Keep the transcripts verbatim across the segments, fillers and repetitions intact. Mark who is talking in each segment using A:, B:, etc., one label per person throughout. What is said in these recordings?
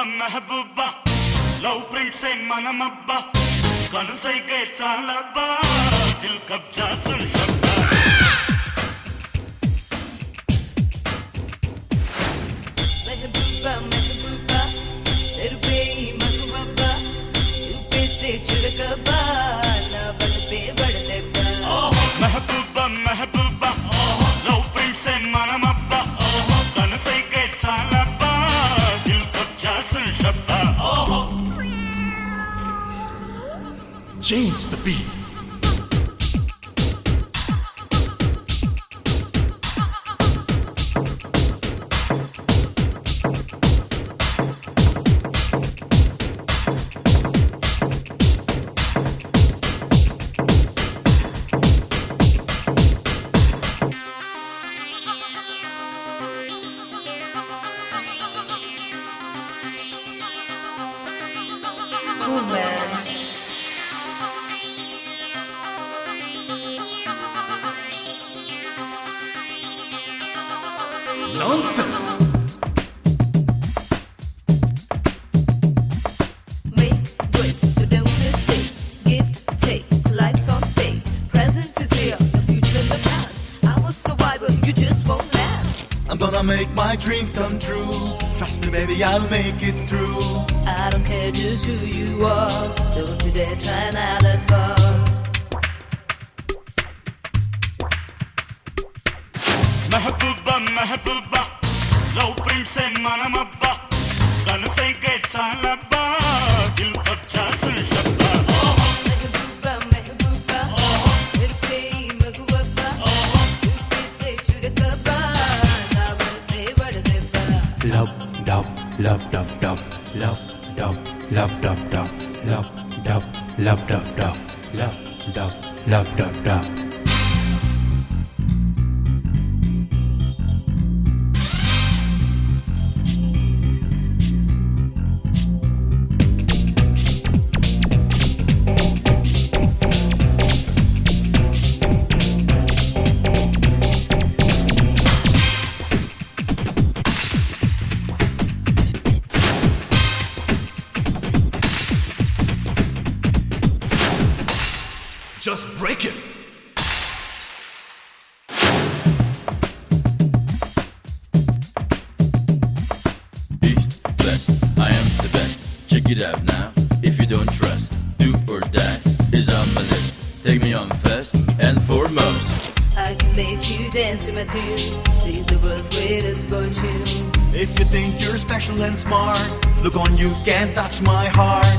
A: Mehbooba love prints ఏ మనమబ్బా కనుసైకే చాలబ్బా దిల్ కబ్జా సున్ షబ్బా
B: మెహబూబా మెహబూబా తెరుపే మగువబ్బా చూపిస్తే చురకబ్బా నా బలపే బడదెబ్బా
A: మెహబూబా మెహబూబా లవ్ ప్రింట్స్ ఏ మనమబ్బా కనుసైకే చాలబ్బా దిల్ కబ్జా సున్ షబ్బా
C: Change the beat.
B: Cool man.
C: Nonsense.
B: Make way, so don't mistake. Give, take, life's on stake. Present is here, the future in the past. I'm a survivor, you just won't last.
D: I'm gonna make my dreams come true. Trust me, baby, I'll make it through.
B: I don't care just who you are. Don't you dare try and out that bar.
A: మెహబూబా మెహబూబా love prints ఏ మనమబ్బా కనుసైకే చాలబ్బా దిల్ కబ్జా సున్ షబ్బా
B: మెహబూబా మెహబూబా తెరుపే మగువబ్బా చూపిస్తే చురకబ్బా నా బలపే బడదెబ్బా
E: Love, dub, love, dub, dub, love, dub, love, dub, dub, love, dub, love, dub, dub, love, dub, love, dub, dub.
C: Just break it.
F: East, west, I am the best. Check it out now. If you don't trust, do or die is on my list. Take me on first and foremost.
B: I can make you dance to my tune. See the world's greatest fortune.
D: If you think you're special and smart, look on, you can't touch my heart.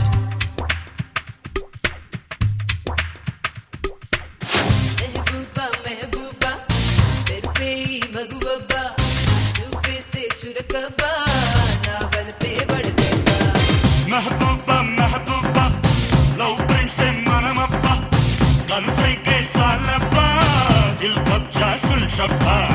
B: Mehbooba Mehbooba తెరుపే మగువబ్బా చూపిస్తే చురకబ్బా నా బలపే బడదెబ్బా
A: మెహబూబా మెహబూబా love prints ఏ మనమబ్బా కనుసైకే చాలబ్బా దిల్ కబ్జా సున్ షబ్బా